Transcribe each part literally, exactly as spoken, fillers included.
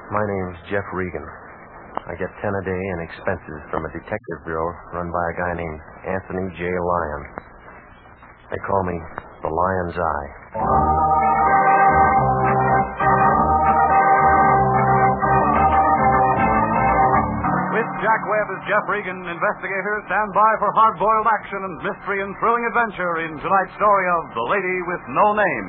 My name's Jeff Regan. I get ten a day in expenses from a detective bureau run by a guy named Anthony J. Lyon. They call me the Lion's Eye. With Jack Webb as Jeff Regan, investigators stand by for hard-boiled action and mystery and thrilling adventure in tonight's story of The Lady with No Name.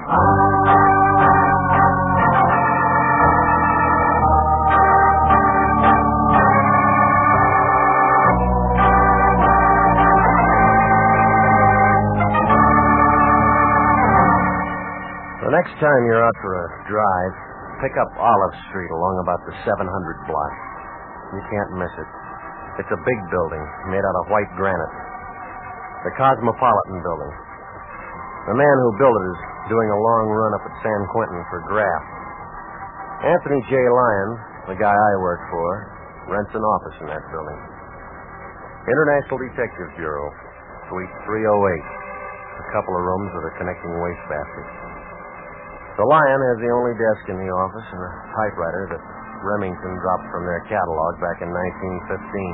The next time you're out for a drive, pick up Olive Street along about the seven hundred block. You can't miss it. It's a big building made out of white granite. The Cosmopolitan Building. The man who built it is doing a long run up at San Quentin for graft. Anthony J. Lyon, the guy I work for, rents an office in that building. International Detective Bureau, Suite three oh eight. A couple of rooms with a connecting wastebasket. The Lion has the only desk in the office and a typewriter that Remington dropped from their catalog back in nineteen fifteen.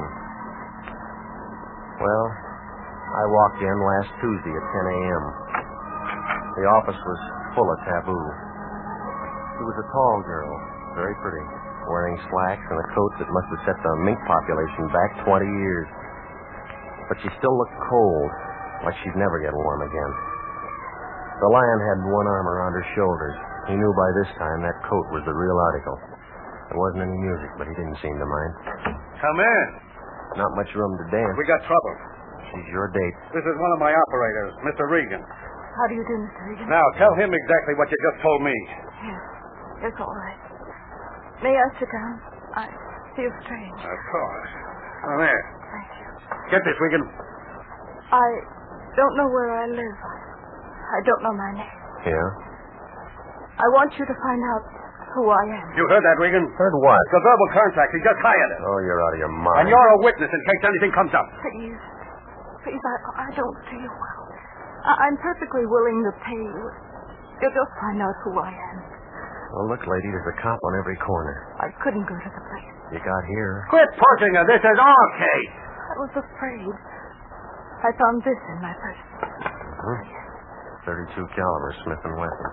Well, I walked in last Tuesday at ten a.m. The office was full of taboo. She was a tall girl, very pretty, wearing slacks and a coat that must have set the mink population back twenty years. But she still looked cold, like she'd never get warm again. The Lion had one arm around her shoulders. He knew by this time that coat was the real article. There wasn't any music, but he didn't seem to mind. Come in. Not much room to dance. We got trouble. She's your date. This is one of my operators, Mister Regan. How do you do, Mister Regan? Now, tell him exactly what you just told me. Yes, it's all right. May I sit down? I feel strange. Of course. Come here. Thank you. Get this, Regan. I don't know where I live. I don't know my name. Yeah? I want you to find out who I am. You heard that, Regan? Heard what? It's a verbal contract. He just hired it. Oh, you're out of your mind. And you're a witness in case anything comes up. Please. Please, I, I don't feel well. I, I'm perfectly willing to pay you. You'll just find out who I am. Well, look, lady, there's a cop on every corner. I couldn't go to the place. You got here. Quit pushing her. This is our case. I was afraid. I found this in my purse. Hmm? thirty-two caliber Smith and Wesson.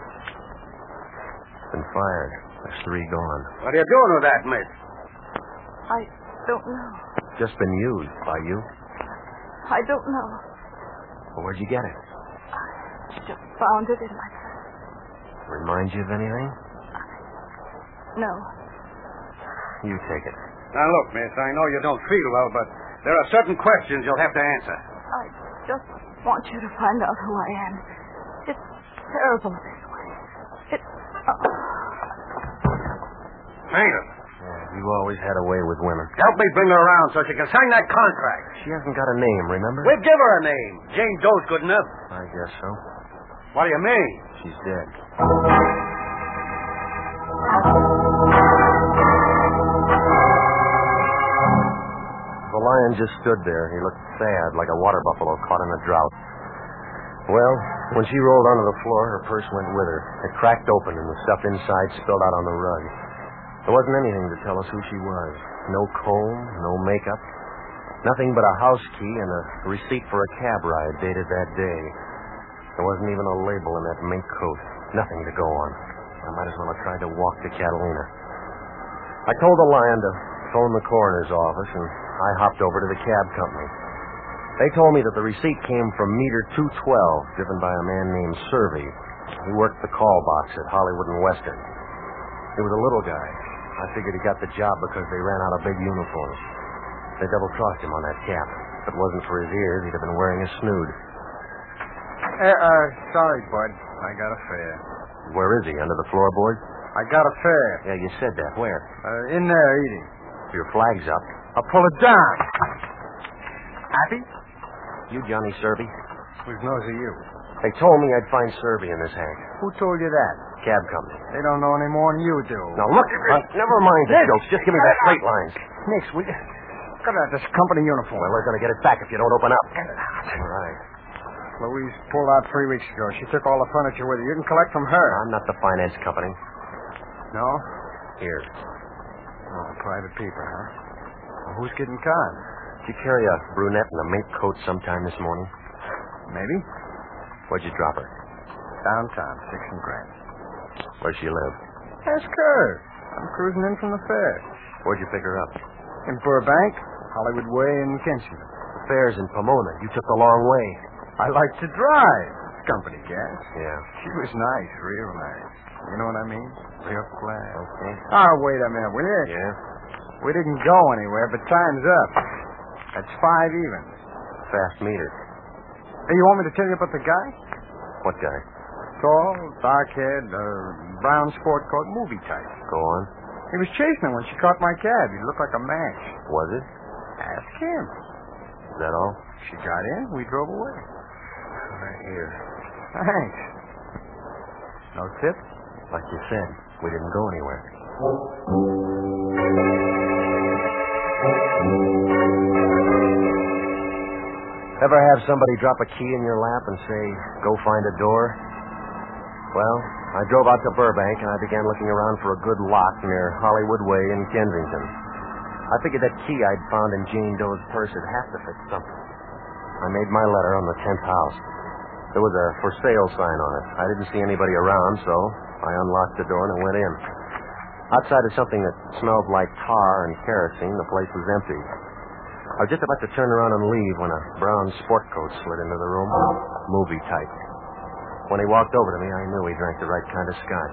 It's been fired. There's three gone. What are you doing with that, miss? I don't know. Just been used by you. I don't know. Well, where'd you get it? I just found it in my purse. Remind you of anything? No. You take it. Now, look, miss, I know you don't feel well, but there are certain questions you'll have to answer. I just want you to find out who I am. It's terrible this way. It... Uh... Maynard. Yeah, you always had a way with women. Help me bring her around so she can sign that contract. She hasn't got a name, remember? We'll give her a name. Jane Doe's good enough. I guess so. What do you mean? She's dead. The Lion just stood there. He looked sad, like a water buffalo caught in a drought. Well, when she rolled onto the floor, her purse went with her. It cracked open, and the stuff inside spilled out on the rug. There wasn't anything to tell us who she was. No comb, no makeup. Nothing but a house key and a receipt for a cab ride dated that day. There wasn't even a label in that mink coat. Nothing to go on. I might as well have tried to walk to Catalina. I told the Lion to phone the coroner's office, and I hopped over to the cab company. They told me that the receipt came from meter two twelve, driven by a man named Servey. He worked the call box at Hollywood and Western. He was a little guy. I figured he got the job because they ran out of big uniforms. They double-crossed him on that cap. If it wasn't for his ears, he'd have been wearing a snood. Uh, uh, sorry, bud. I got a fare. Where is he? Under the floorboard? I got a fare. Yeah, you said that. Where? Uh, in there eating. Your flag's up. I'll pull it down. Happy? You Johnny Servey? Whose nose are you? They told me I'd find Servey in this hank. Who told you that? Cab company. They don't know any more than you do. Now, look, uh, never mind the jokes. Just give me that freight lines. Nix, we... Got out this company uniform. Well, we're going to get it back if you don't open up. All right. Louise pulled out three weeks ago. She took all the furniture with her. You can collect from her. I'm not the finance company. No? Here. private people, huh? Well, who's getting caught? Did you carry a brunette in a mink coat sometime this morning? Maybe. Where'd you drop her? Downtown, six and Grant. Where'd she live? Ask her. I'm cruising in from the fair. Where'd you pick her up? In Burbank, Hollywood Way, and Kensington. The fair's in Pomona. You took the long way. I like to drive. Company gas. Yeah. She was nice, real nice. You know what I mean? Real class. Okay. Oh, wait a minute, will you? Yeah? We didn't go anywhere, but time's up. That's five even. Fast meter. Hey, you want me to tell you about the guy? What guy? Tall, dark head, uh, brown sport coat, movie type. Go on. He was chasing her when she caught my cab. He looked like a match. Was it? Ask him. Is that all? She got in, we drove away. Right here. Thanks. No tip? Like you said, we didn't go anywhere. Ever have somebody drop a key in your lap and say, go find a door? Well, I drove out to Burbank and I began looking around for a good lock near Hollywood Way in Kensington. I figured that key I'd found in Jane Doe's purse would have to fit something. I made my letter on the tenth house. There was a for sale sign on it. I didn't see anybody around, so I unlocked the door and went in. Outside of something that smelled like tar and kerosene, the place was empty. I was just about to turn around and leave when a brown sport coat slid into the room, movie type. When he walked over to me, I knew he drank the right kind of scotch.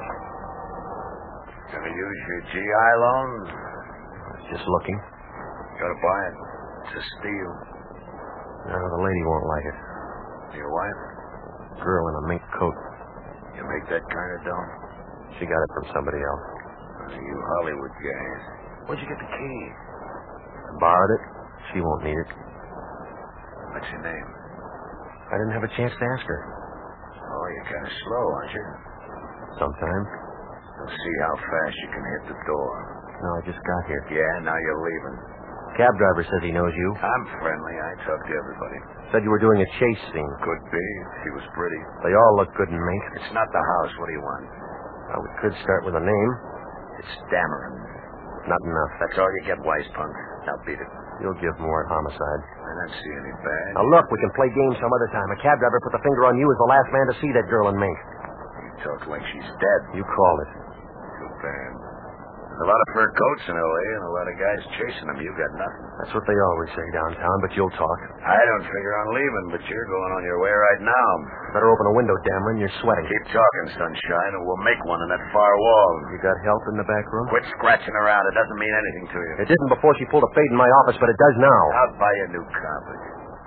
Gonna use your G I loan? I was just looking. Gotta buy it. It's a steal. No, the lady won't like it. Your wife? Girl in a mink coat. You make that kind of dough? She got it from somebody else. Those are you Hollywood guys. Where'd you get the key? I borrowed it. She won't need it. What's your name? I didn't have a chance to ask her. Oh, you're kind of slow, aren't you? Sometimes. We'll see how fast you can hit the door. No, I just got here. Yeah, now you're leaving. Cab driver says he knows you. I'm friendly. I talk to everybody. Said you were doing a chase scene. Could be. She was pretty. They all look good in mink. It's not the house. What do you want? Well, we could start with a name. It's Dameron. Not enough. That's all you get, wise punk. Now beat it. You'll give more at homicide. I don't see any bad. Now look, we can play games some other time. A cab driver put the finger on you as the last man to see that girl in mink. You talk like she's dead. You called it. Too bad. A lot of fur coats in L A and a lot of guys chasing them. You got nothing. That's what they always say downtown, but you'll talk. I don't figure on leaving, but you're going on your way right now. Better open a window, Dameron. You're sweating. Keep talking, sunshine, and we'll make one in that far wall. You got help in the back room? Quit scratching around. It doesn't mean anything to you. It didn't before she pulled a fade in my office, but it does now. I'll buy a new carpet.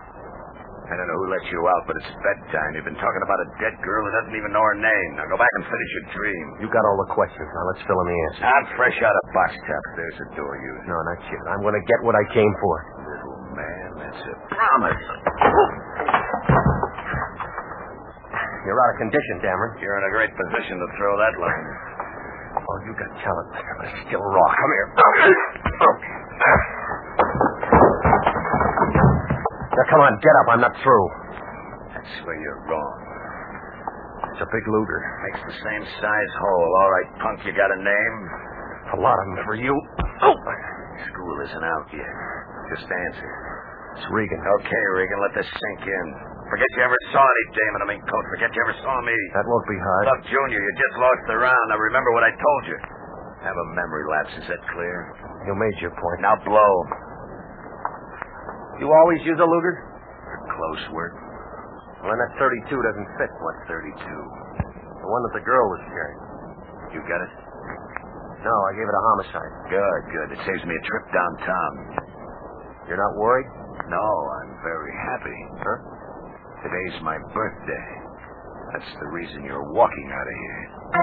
I don't know who let you out, but it's bedtime. You've been talking about a dead girl who doesn't even know her name. Now go back and finish your dream. You got all the questions. Now let's fill in the answers. I'm fresh out of box top. There's a door you. No, not yet. I'm going to get what I came for. Little man, that's a promise. You're out of condition, Dameron. You're in a great position to throw that line. Oh, you got talent, but it's still raw. Come here. Now, come on, get up. I'm not through. That's where you're wrong. It's a big Luger. Makes the same size hole. All right, punk, you got a name? A lot of them for you. Oh! School isn't out yet. Just answer. It's Regan. Okay, Regan, let this sink in. Forget you ever saw any dame in a mink coat. Forget you ever saw me. That won't be hard. Look, Junior, you just lost the round. Now remember what I told you. Have a memory lapse. Is that clear? You made your point. Now blow. You always use a Luger? For close work. Well, then that thirty-two doesn't fit. What thirty-two? The one that the girl was carrying. You got it? No, I gave it a homicide. Good, good. It saves me a trip downtown. You're not worried? No, I'm very happy. Huh? Today's my birthday. That's the reason you're walking out of here.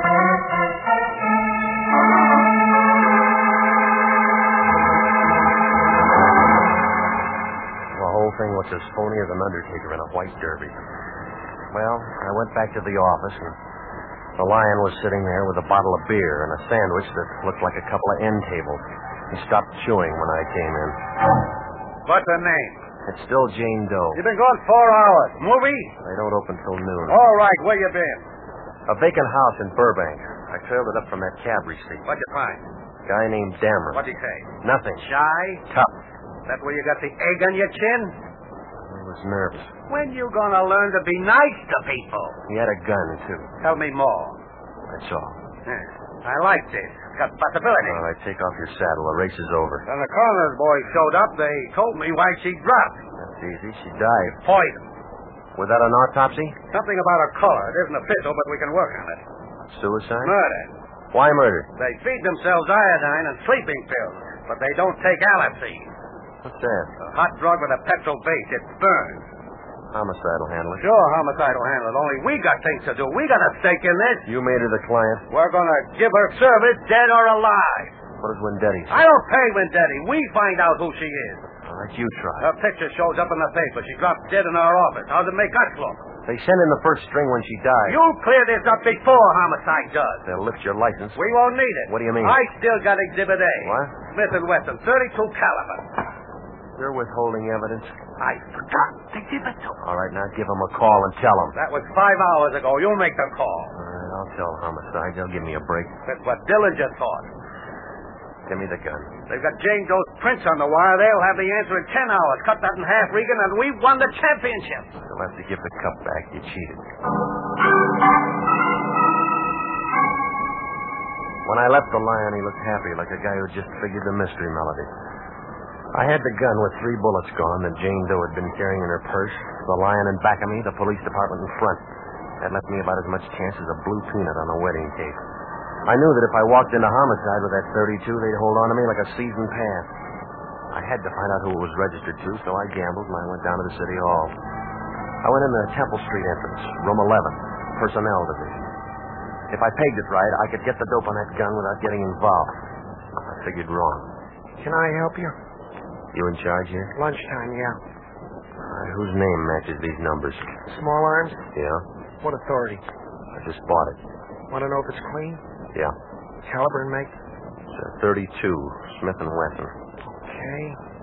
The whole thing was as phony as an undertaker in a white derby. Well, I went back to the office, and the lion was sitting there with a bottle of beer and a sandwich that looked like a couple of end tables. He stopped chewing when I came in. What's her name? It's still Jane Doe. You've been gone four hours. Movie? They don't open till noon. All right, where you been? A vacant house in Burbank. I trailed it up from that cab receipt. What'd you find? Guy named Dameron. What'd he say? Nothing. Shy? Tough. That where you got the egg on your chin? He was nervous. When you gonna learn to be nice to people? He had a gun, too. Tell me more. That's all. Yeah, I like this. It's got possibility. All right, take off your saddle. The race is over. When the coroner's boy showed up, they told me why she dropped. That's easy. She died. Poison. Without an autopsy? Something about her color. It isn't official, but we can work on it. Suicide? Murder. Why murder? They feed themselves iodine and sleeping pills, but they don't take Allicine. What's that? A hot drug with a petrol base. It burns. Homicide will handle it. Sure, homicide will handle it. Only we got things to do. We got a stake in this. You made her the client. We're gonna give her service, dead or alive. What does Wendetti say? I don't pay Vendetti. We find out who she is. All right, you try. Her picture shows up in the paper. She dropped dead in our office. How's it make us look? They sent in the first string when she died. You'll clear this up before homicide does. They'll lift your license. We won't need it. What do you mean? I still got Exhibit A. What? Smith and Wesson, thirty-two caliber. You're withholding evidence? I forgot to give it to him. All right, now give them a call and tell them. That was five hours ago. You'll make the call. All right, I'll tell homicide. They'll give me a break. That's what Dillinger thought. Give me the gun. They've got Jane Doe's prints on the wire. They'll have the answer in ten hours. Cut that in half, Regan, and we've won the championship. You'll have to give the cup back. You cheated. When I left the Lion, he looked happy, like a guy who just figured the mystery melody. I had the gun with three bullets gone that Jane Doe had been carrying in her purse, the Lion in back of me, the police department in front. That left me about as much chance as a blue peanut on a wedding cake. I knew that if I walked into homicide with that thirty-two, they'd hold on to me like a season pass. I had to find out who it was registered to, so I gambled and I went down to the city hall. I went in the Temple Street entrance, room eleven, personnel division. If I pegged it right, I could get the dope on that gun without getting involved. I figured wrong. Can I help you? You in charge here? Lunchtime, yeah. Uh, whose name matches these numbers? Small arms? Yeah? What authority? I just bought it. Want to know if it's clean? Yeah. Caliber and make? It's a thirty-two, Smith and Wesson. Okay.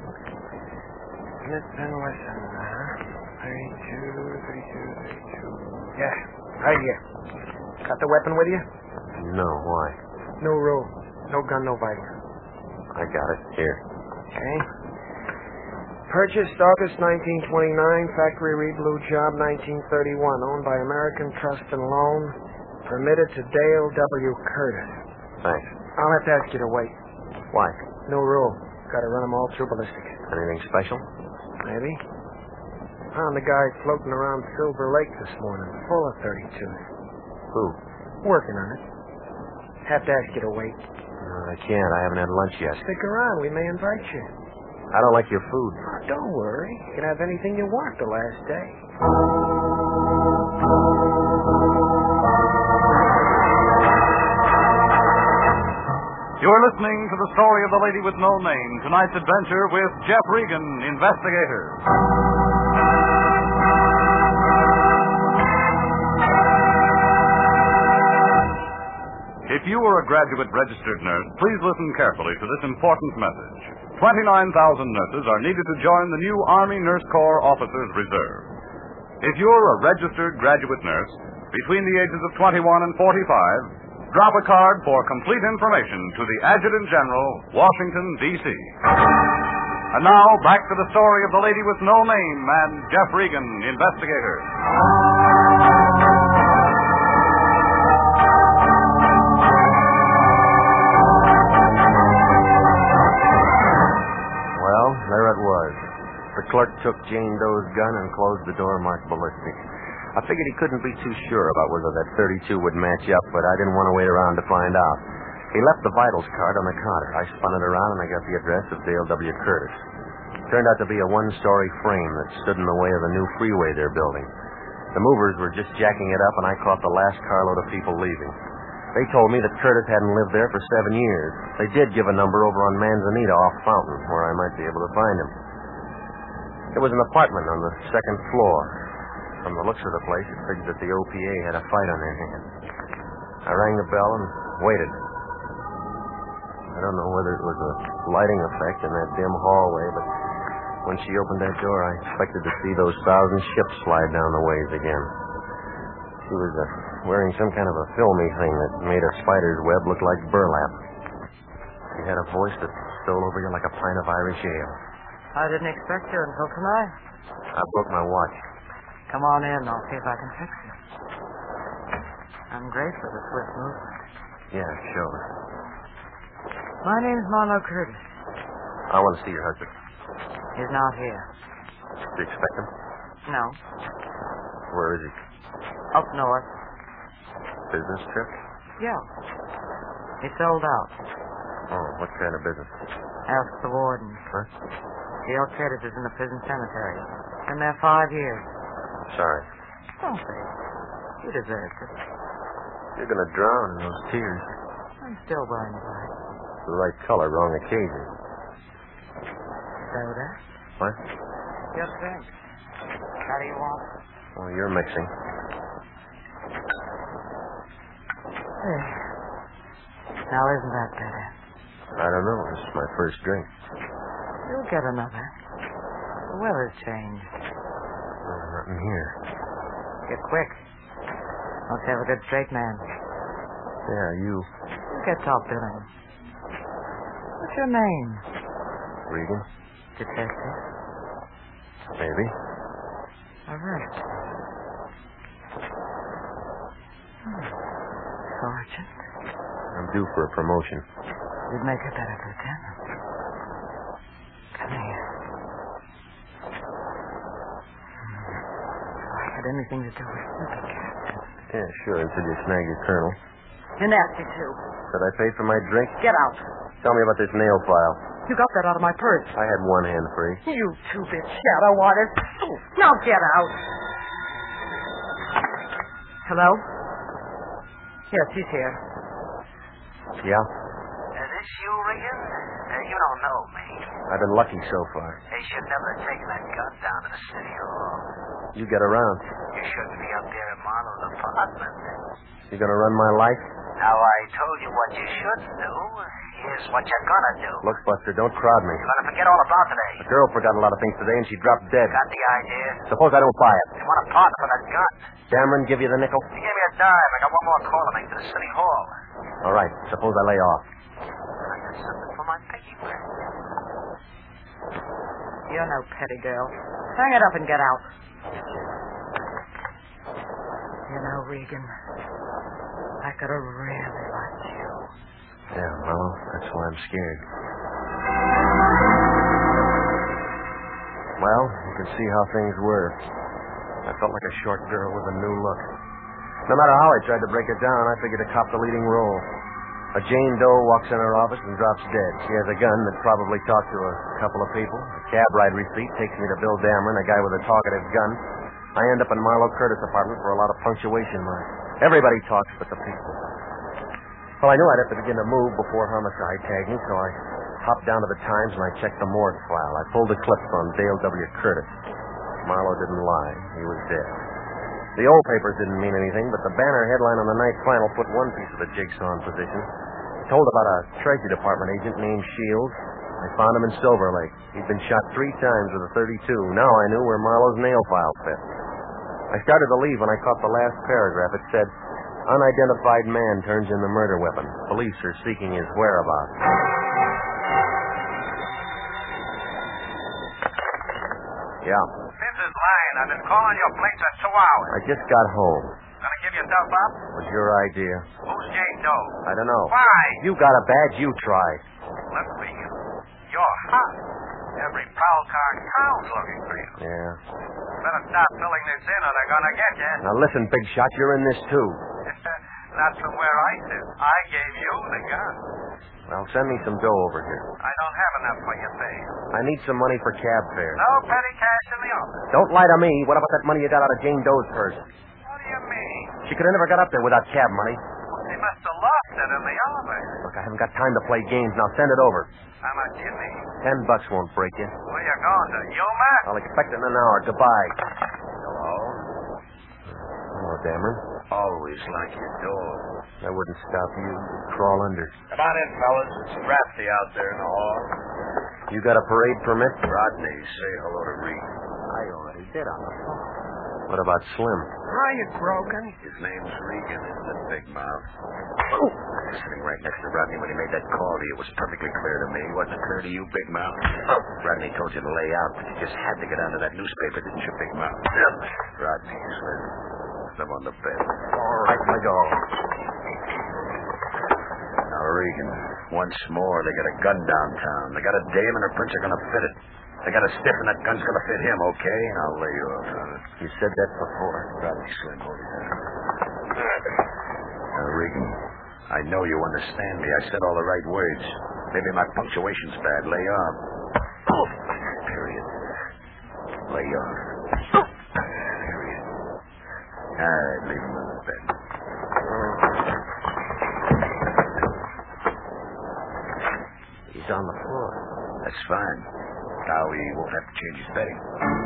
Smith and Wesson, huh? thirty-two, thirty-two, thirty-two. Yeah, right here. Got the weapon with you? No, why? No rule. No gun, no vitals. I got it. Here. Okay. Purchased August nineteen twenty-nine, factory read blue job nineteen thirty-one, owned by American Trust and Loan, permitted to Dale W. Curtis. Thanks. I'll have to ask you to wait. Why? No rule. Got to run them all through ballistic. Anything special? Maybe. Found the guy floating around Silver Lake this morning, full of thirty-twos. Who? Working on it. Have to ask you to wait. No, I can't. I haven't had lunch yet. Stick around. We may invite you. I don't like your food. Oh, don't worry. You can have anything you want the last day. You're listening to the story of the lady with no name. Tonight's adventure with Jeff Regan, investigator. If you are a graduate registered nurse, please listen carefully to this important message. twenty-nine thousand nurses are needed to join the new Army Nurse Corps Officers Reserve. If you're a registered graduate nurse between the ages of twenty-one and forty-five, drop a card for complete information to the Adjutant General, Washington, D C And now, back to the story of the lady with no name and Jeff Regan, investigator. Well, there it was. The clerk took Jane Doe's gun and closed the door marked ballistic. I figured he couldn't be too sure about whether that thirty-two would match up, but I didn't want to wait around to find out. He left the vitals card on the counter. I spun it around and I got the address of Dale W. Curtis. It turned out to be a one-story frame that stood in the way of the new freeway they're building. The movers were just jacking it up and I caught the last carload of people leaving. They told me that Curtis hadn't lived there for seven years. They did give a number over on Manzanita off Fountain, where I might be able to find him. It was an apartment on the second floor. From the looks of the place, it figured that the O P A had a fight on their hands. I rang the bell and waited. I don't know whether it was a lighting effect in that dim hallway, but when she opened that door, I expected to see those thousand ships slide down the ways again. She was uh, wearing some kind of a filmy thing that made a spider's web look like burlap. You had a voice that stole over you like a pint of Irish ale. I didn't expect you until tonight. I broke my watch. Come on in. I'll see if I can fix it. I'm grateful for the swift movement. Yeah, sure. My name's Marlowe Curtis. I want to see your husband. He's not here. Do you expect him? No. Where is he? Up north. Business trip? Yeah. He sold out. Oh, what kind of business? Ask the warden. Huh? Gail Curtis is in the prison cemetery. Been there five years. Sorry. Don't be. You deserved it. You're going to drown in those tears. I'm still wearing black. The right color, wrong occasion. Soda? What? Your drink. How do you want it? Oh, you're mixing. There. Now, isn't that better? I don't know. This is my first drink. You'll get another. The weather's changed. Oh, nothing here. Get quick. Let's have a good straight man. Yeah, you. You get top billing. What's your name? Regan? Detective? Maybe. Arrest. Hmm. Sergeant? I'm due for a promotion. You'd make a better lieutenant. Come here. If I had anything to do with it, you'd be captain. Yeah, sure, until you snag your colonel. You're nasty, too. Did I pay for my drink? Get out. Tell me about this nail file. You got that out of my purse. I had one hand free. You two-bit shadow water. Now get out. Hello? Yes, he's here. Yeah? Is this you, Regan? Uh, you don't know me. I've been lucky so far. They should never have taken that gun down to the city hall. You get around. You shouldn't be up there in Marlowe's apartment. You gonna run my life? Now, I told you what you shouldn't do. Here's what you're gonna do. Look, Buster, don't crowd me. You're gonna forget all about today. The girl forgot a lot of things today, and she dropped dead. Got the idea? Suppose I don't buy it. You want a partner for that gun? Cameron give you the nickel? He gave me a dime. I got one more call to make to the city hall. All right. Suppose I lay off. I got something for my piggy bank. You're no petty girl. Hang it up and get out. You know, Regan, I could have really liked you. Yeah, well, that's why I'm scared. Well, you can see how things were. I felt like a short girl with a new look. No matter how I tried to break it down, I figured to cop the leading role. A Jane Doe walks in her office and drops dead. She has a gun that probably talked to a couple of people. A cab ride receipt takes me to Bill Dameron, a guy with a talkative gun. I end up in Marlowe Curtis' apartment for a lot of punctuation marks. Everybody talks but the people. Well, I knew I'd have to begin to move before homicide tagged me, so I hopped down to the Times and I checked the morgue file. I pulled a clip from Dale W. Curtis. Marlowe didn't lie. He was dead. The old papers didn't mean anything, but the banner headline on the night flannel put one piece of the jigsaw in position. It told about a Treasury Department agent named Shields. I found him in Silver Lake. He'd been shot three times with a thirty-two. Now I knew where Marlowe's nail file fit. I started to leave when I caught the last paragraph. It said, "Unidentified man turns in the murder weapon. Police are seeking his whereabouts." Yeah. This is lying. I've been calling your place for two hours. I just got home. Gonna give yourself up? Was your idea? Who's Jane Doe? I don't know. Why? You got a badge, you try. Look for you. You're hot. Every prowl car in town's looking for you. Yeah. Better start filling this in or they're gonna get you. Now listen, big shot, you're in this too. Not from where I sit. I gave you the gun. Well, send me some dough over here. I don't have enough for your pay. I need some money for cab fare. No petty cash in the office. Don't lie to me. What about that money you got out of Jane Doe's purse? What do you mean? She could have never got up there without cab money. They must have lost it in the office. Look, I haven't got time to play games. Now send it over. How much do you need? Ten bucks won't break you. Where you going to? Yuma? I'll expect it in an hour. Goodbye. Hello? Hello, Dameron. Always like your door. I wouldn't stop you. You'd crawl under. Come on in, fellas. It's drafty out there in the hall. You got a parade permit? Rodney, say hello to Reed. I already did on the phone. What about Slim? Riot broken. His name's Regan, isn't it, Big Mouth? I was sitting right next to Rodney when he made that call to you. It was perfectly clear to me. Wasn't it clear to you, Big Mouth? Rodney told you to lay out, but you just had to get onto that newspaper, didn't you, Big Mouth? Rodney, Slim. Slim on the bed. All right, my dog. Now, Regan, once more, they got a gun downtown. They got a dame and her prints are going to fit it. They got a stiff and that gun's going to fit him, okay? And I'll lay you off on it. You said that before. Rodney, Slim, hold it down. Now, Regan, I know you understand me. I said all the right words. Maybe my punctuation's bad. Lay off. Period. Lay off. Period. All right, leave him on the bed. He's on the floor. That's fine. Now he won't have to change his bedding.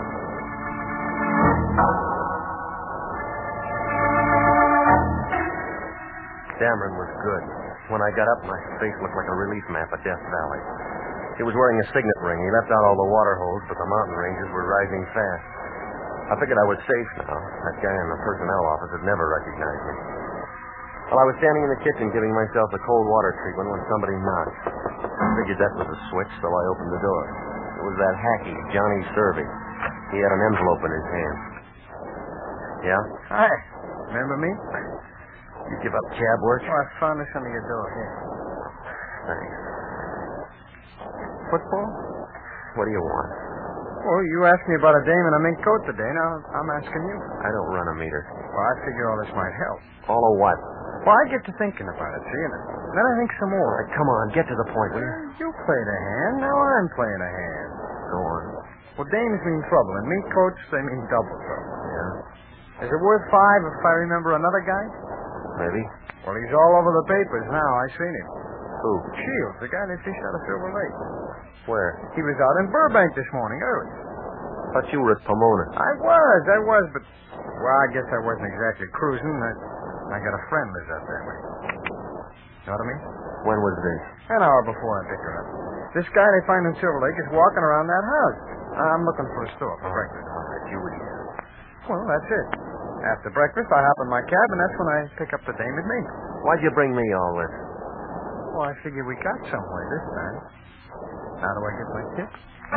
Dameron was good. When I got up, my face looked like a relief map of Death Valley. He was wearing a signet ring. He left out all the water holes, but the mountain ranges were rising fast. I figured I was safe now. That guy in the personnel office had never recognized me. Well, I was standing in the kitchen giving myself a cold water treatment when somebody knocked. I figured that was a switch, so I opened the door. It was that hacky, Johnny Servey. He had an envelope in his hand. Yeah? Hi. Remember me? You give up cab work? Oh, I found this under your door. Here. Thanks. Football? What do you want? Well, you asked me about a dame in a mink coat today. Now I'm asking you. I don't run a meter. Well, I figure all this might help. All of what? Well, I get to thinking about it, see, and then I think some more. All right, come on, get to the point, will you? You played a hand, now I'm playing a hand. Go on. Well, dames mean trouble, and mink coats, they mean double trouble. Yeah? Is it worth five if I remember another guy? Maybe. Well, he's all over the papers now. I seen him. Who? Shields, the guy that fished out of Silver Lake. Where? He was out in Burbank this morning, early. Thought you were at Pomona. I was, I was, but... Well, I guess I wasn't exactly cruising. I, I got a friend lives out that way. Know what I mean? When was this? An hour before I picked her up. This guy they find in Silver Lake is walking around that house. I'm looking for a store for breakfast. All right, you would. Well, that's it. After breakfast, I hop in my cab, and that's when I pick up the dame at me. Why'd you bring me all this? Well, I figure we got somewhere this time. How do I get my tip?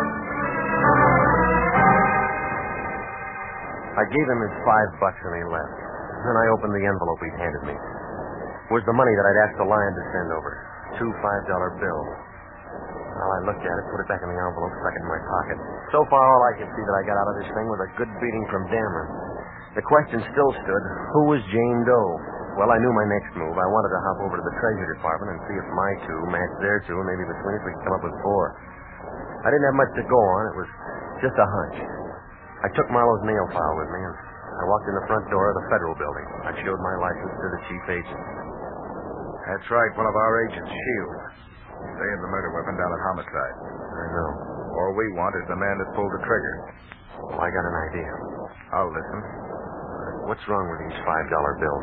I gave him his five bucks and he left. Then I opened the envelope he'd handed me. It was the money that I'd asked the Lion to send over. Two five-dollar bills. Well, I looked at it, put it back in the envelope, stuck it in my pocket. So far, all I could see that I got out of this thing was a good beating from Dameron. The question still stood, who was Jane Doe? Well, I knew my next move. I wanted to hop over to the Treasury Department and see if my two matched their two, and maybe between us we could come up with four. I didn't have much to go on. It was just a hunch. I took Marlowe's nail file with me, and I walked in the front door of the Federal Building. I showed my license to the chief agent. That's right, one of our agents, Shields. They have the murder weapon down at Homicide. I know. All we want is the man that pulled the trigger. Well, I got an idea. I'll listen. What's wrong with these five-dollar bills?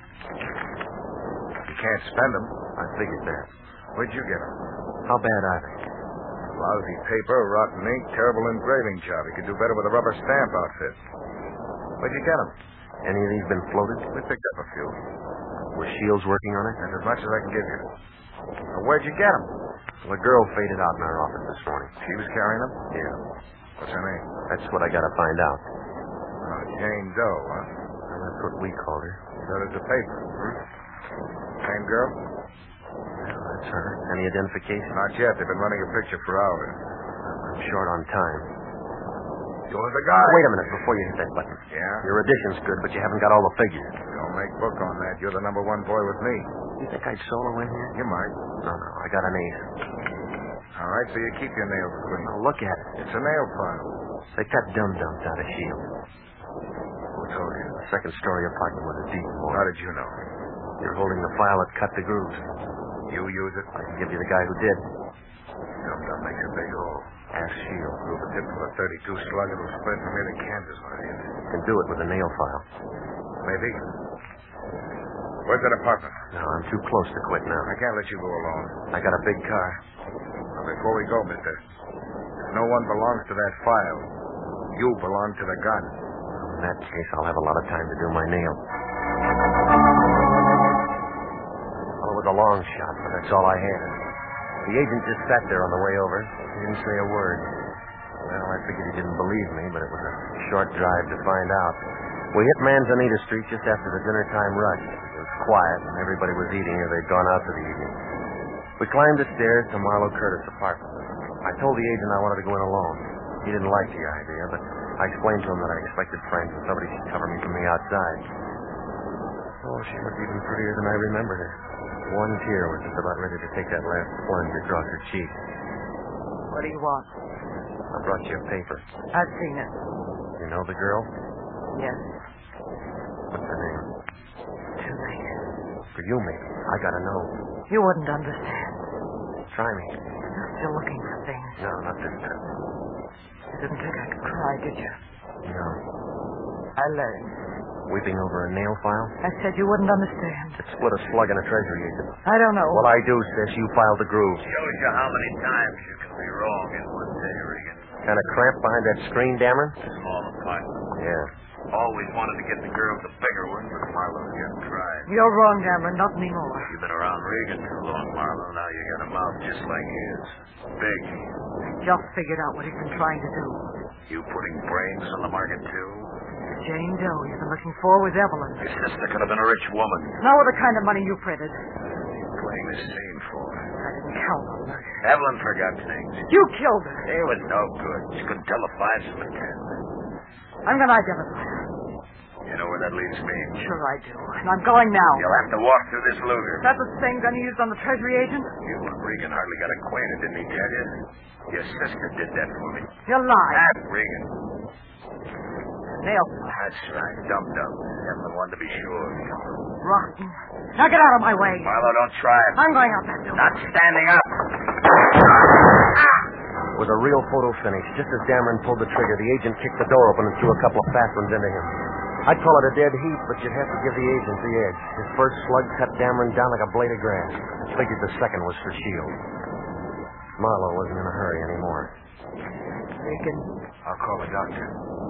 You can't spend them. I figured that. Where'd you get them? How bad are they? Lousy paper, rotten ink, terrible engraving job. You could do better with a rubber stamp outfit. Where'd you get them? Any of these been floated? We picked up a few. Was Shields working on it? That's as much as I can give you. Now, where'd you get them? Well, a girl faded out in our office this morning. She was carrying them? Yeah. What's her name? That's what I gotta find out. Oh, Jane Doe, huh? Well, that's what we called her. So does the paper. Hmm? Same girl? Yeah, that's her. Any identification? Not yet. They've been running a picture for hours. I'm short on time. You're the guy. Wait a minute before you hit that button. Yeah? Your addition's good, but you haven't got all the figures. Don't make book on that. You're the number one boy with me. You think I'd solo in here? You might. No, no. I got an ace. All right, so you keep your nails clean. Now, look at it. It's a nail file. They cut dum-dums out of Shield. Who told you? The second story apartment was a deep boy. How did you know? You're holding the file that cut the grooves. You use it? I can give you the guy who did. Dum-dum makes a big hole. Ask Shield. Prove a tip from a thirty-two slug. It'll spread from here to Kansas on you. You can do it with a nail file. Maybe. Where's that apartment? No, I'm too close to quit now. I can't let you go alone. I got a big car. Now, before we go, mister, if no one belongs to that file, you belong to the gun. In that case, I'll have a lot of time to do my nails. Well, it was a long shot, but that's all I had. The agent just sat there on the way over. He didn't say a word. Well, I figured he didn't believe me, but it was a short drive to find out. We hit Manzanita Street just after the dinner time rush. It was quiet, and everybody was eating or they'd gone out for the evening. We climbed the stairs to Marlowe Curtis' apartment. I told the agent I wanted to go in alone. He didn't like the idea, but I explained to him that I expected friends and somebody should cover me from the outside. Oh, she looked even prettier than I remembered her. One tear was just about ready to take that last plunge across her cheek. What do you want? I brought you a paper. I've seen it. You know the girl? Yes. What's her name? Too late. For you, maybe. I gotta know. You wouldn't understand. Try me. You're still looking for things. No, not this time. You didn't think I could cry, did you? No. I learned. Weeping over a nail file? I said you wouldn't understand. It split a slug in a treasury agent. I don't know. What I do, sis, you filed the groove. Shows you how many times you can be wrong in one day, Regan. Kind of cramped behind that screen, Dameron? Small apartment. Yeah. Always wanted to get the girl with the bigger one, but Marlowe's getting tried. You're wrong, Dameron. Not anymore. You've been around Regan too long, Marlowe. Now you got a mouth just like his. Big. Just figured out what he's been trying to do. You putting brains on the market, too? Jane Doe he's been looking for was Evelyn. Your sister could have been a rich woman. Not with the kind of money you printed. Playing this scene for her. I didn't count on her. Evelyn forgot things. You killed her. It was no good. She couldn't tell the fives from the ten. I'm going to identify her. You know where that leads me? Sure I do. And I'm going now. You'll have to walk through this Luger. Is that the same gun you used on the Treasury agent? You and Regan hardly got acquainted, didn't he tell you? Your sister did that for me. You're lying. Not Regan. Nail. That's right. Dum-dum. Evelyn wanted to be sure. Rotten. Now get out of my way. Marlowe, don't try it. I'm going out that door. Not standing up. It was a real photo finish. Just as Dameron pulled the trigger, the agent kicked the door open and threw a couple of fast ones into him. I'd call it a dead heat, but you'd have to give the agent the edge. His first slug cut Dameron down like a blade of grass. I figured the second was for Shield. Marlowe wasn't in a hurry anymore. Regan. I'll call the doctor.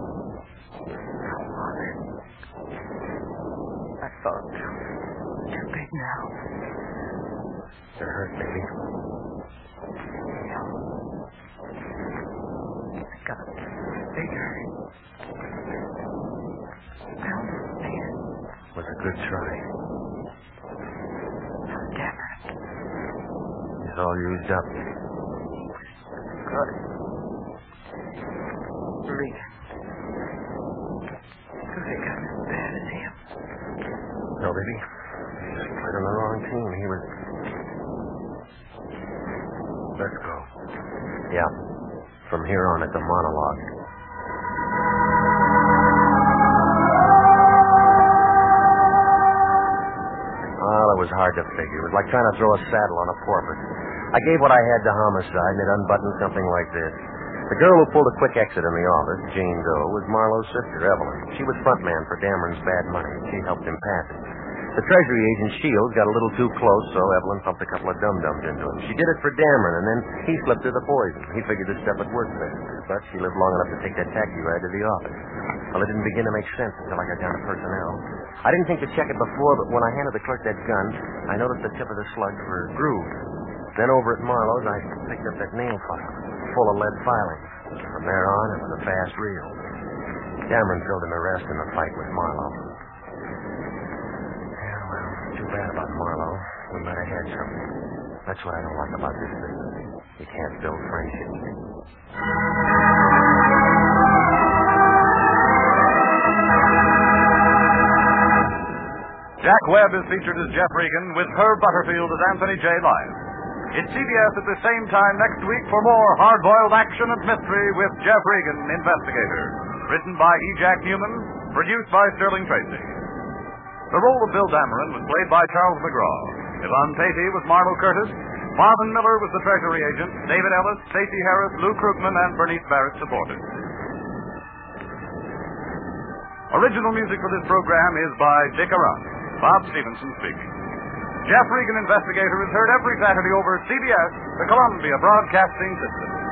I thought too big now. You're hurt, baby. Yeah. It got bigger. I almost made it. Was a good try. Damn it. He's all used up. Good. Regan. Could have gotten as bad as him. No, baby. He just played on the wrong team. He was... Let's go. Yeah. From here on, it's a monologue. Well, it was hard to figure. It was like trying to throw a saddle on a porpoise. I gave what I had to Homicide, and it unbuttoned something like this. The girl who pulled a quick exit in the office, Jane Doe, was Marlowe's sister, Evelyn. She was frontman for Dameron's bad money. She helped him pass it. The Treasury agent, Shields, got a little too close, so Evelyn pumped a couple of dum-dums into him. She did it for Dameron, and then he slipped her the poison. He figured this stuff would work better, but she lived long enough to take that taxi ride to the office. Well, it didn't begin to make sense until I got down to personnel. I didn't think to check it before, but when I handed the clerk that gun, I noticed the tip of the slug for a groove. Then over at Marlowe's, I picked up that nail file, full of lead filings. From there on, it was a fast reel. Dameron filled in the rest in the fight with Marlowe. Yeah, well, too bad about Marlowe. We might have had something. That's what I don't like about this business. You can't build friendships. Jack Webb is featured as Jeff Regan, with Herb Butterfield as Anthony J. Lyons. It's C B S at the same time next week for more hard-boiled action and mystery with Jeff Regan, Investigator. Written by E. Jack Newman, produced by Sterling Tracy. The role of Bill Dameron was played by Charles McGraw. Yvonne Patey was Marlowe Curtis. Marvin Miller was the Treasury agent. David Ellis, Stacey Harris, Lou Krugman, and Bernice Barrett supported. Original music for this program is by Dick Arant. Bob Stevenson speaking. Jeff Regan, Investigator, is heard every Saturday over C B S, the Columbia Broadcasting System.